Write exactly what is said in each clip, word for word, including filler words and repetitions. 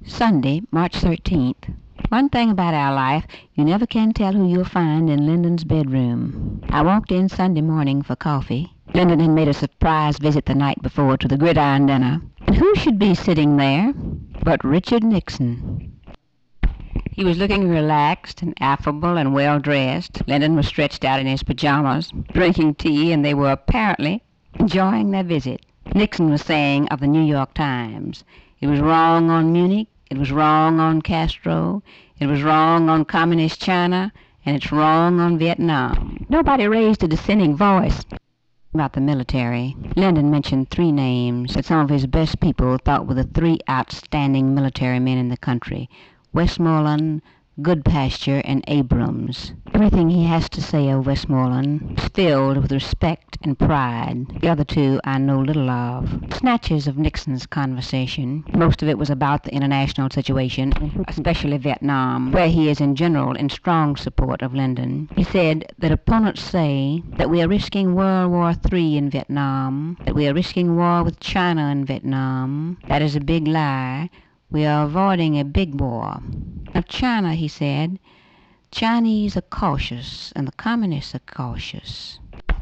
Sunday, March thirteenth. One thing about our life, you never can tell who you'll find in Lyndon's bedroom. I walked in Sunday morning for coffee. Lyndon had made a surprise visit the night before to the gridiron dinner. And who should be sitting there but Richard Nixon? He was looking relaxed and affable and well-dressed. Lyndon was stretched out in his pajamas, drinking tea, and they were apparently enjoying their visit. Nixon was saying of the New York Times, it was wrong on Munich, it was wrong on Castro, it was wrong on Communist China, and it's wrong on Vietnam. Nobody raised a dissenting voice about the military. Lyndon mentioned three names that some of his best people thought were the three outstanding military men in the country: Westmoreland, Goodpasture, and Abrams. Everything he has to say of Westmoreland is filled with respect and pride. The other two I know little of. Snatches of Nixon's conversation. Most of it was about the international situation, especially Vietnam, where he is in general in strong support of Lyndon. He said that opponents say that we are risking World War Three in Vietnam, that we are risking war with China in Vietnam. That is a big lie. We are avoiding a big war. Now, China, he said, Chinese are cautious and the communists are cautious.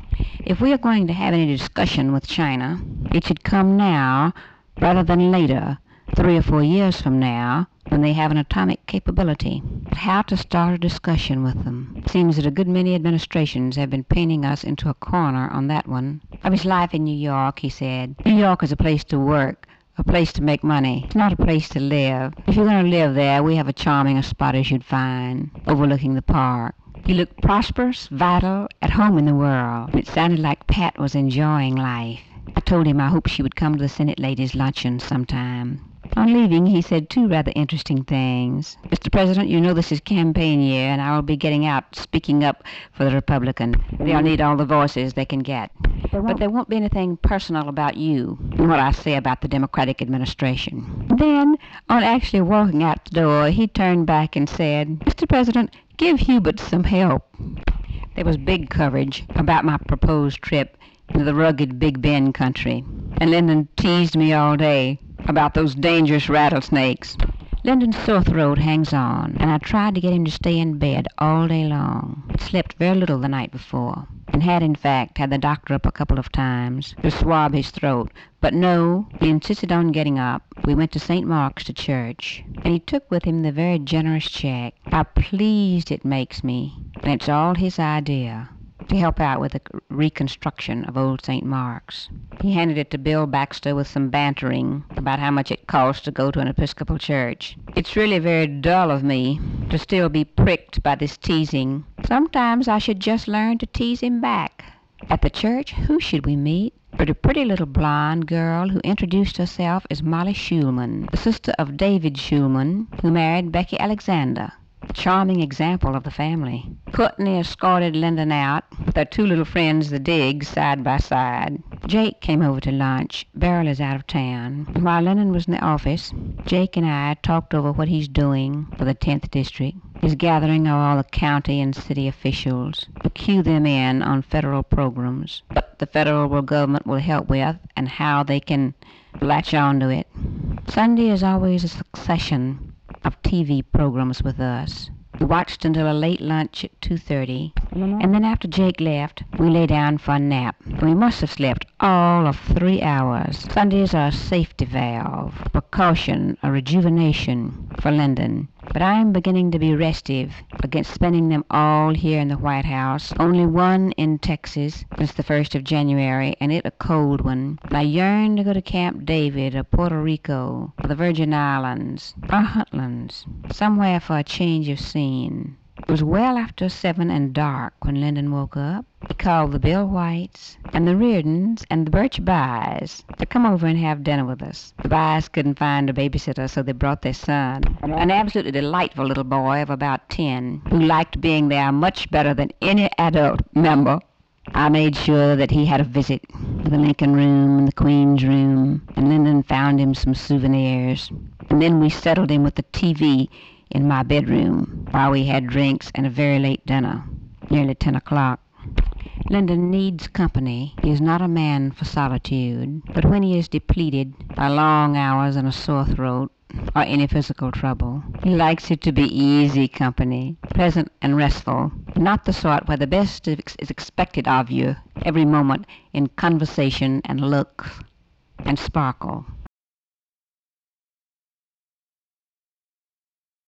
If we are going to have any discussion with China, it should come now rather than later, three or four years from now, when they have an atomic capability. But how to start a discussion with them? It seems that a good many administrations have been painting us into a corner on that one. Of his life in New York, he said, New York is a place to work, a place to make money. It's not a place to live. If you're going to live there, we have a charming spot as you'd find, overlooking the park. He looked prosperous, vital, at home in the world. It sounded like Pat was enjoying life. I told him I hoped she would come to the Senate ladies' luncheon sometime. On leaving, he said two rather interesting things. Mister President, you know this is campaign year, and I will be getting out, speaking up for the Republican. They'll need all the voices they can get. But there won't be anything personal about you in what I say about the Democratic administration. Then, on actually walking out the door, he turned back and said, Mister President, give Hubert some help. There was big coverage about my proposed trip into the rugged Big Bend country, and Lyndon teased me all day about those dangerous rattlesnakes. Lyndon's sore throat hangs on, and I tried to get him to stay in bed all day long. He slept very little the night before, and had in fact had the doctor up a couple of times to swab his throat. But no, he insisted on getting up. We went to Saint Mark's to church, and he took with him the very generous check. How pleased it makes me, and it's all his idea, to help out with the reconstruction of old Saint Mark's. He handed it to Bill Baxter with some bantering about how much it costs to go to an Episcopal church. It's really very dull of me to still be pricked by this teasing. Sometimes I should just learn to tease him back. At the church, who should we meet? But a pretty little blonde girl who introduced herself as Molly Schulman, the sister of David Schulman, who married Becky Alexander. A charming example of the family. Courtney escorted Lyndon out with their two little friends, the Diggs, side by side. Jake came over to lunch. Beryl is out of town. And while Lyndon was in the office, Jake and I talked over what he's doing for the tenth District, his gathering of all the county and city officials to cue them in on federal programs, what the federal government will help with, and how they can latch on to it. Sunday is always a succession of T V programs with us. We watched until a late lunch at two thirty, and then after Jake left, we lay down for a nap. We must have slept all of three hours. Sundays are a safety valve, a precaution, a rejuvenation for Lyndon. But I am beginning to be restive against spending them all here in the White House. Only one in Texas since the first of January, and it a cold one. I yearn to go to Camp David or Puerto Rico or the Virgin Islands or Huntlands, somewhere for a change of scene. It was well after seven and dark when Lyndon woke up. He called the Bill Whites and the Reardons and the Birch Byes to come over and have dinner with us. The Byes couldn't find a babysitter, so they brought their son, an absolutely delightful little boy of about ten, who liked being there much better than any adult member. I made sure that he had a visit to the Lincoln Room and the Queen's Room, and Lyndon found him some souvenirs. And then we settled him with the T V in my bedroom while we had drinks and a very late dinner, nearly ten o'clock. Lyndon needs company. He is not a man for solitude. But when he is depleted by long hours and a sore throat, or any physical trouble, he likes it to be easy company, pleasant and restful, not the sort where the best is expected of you every moment in conversation and looks and sparkle.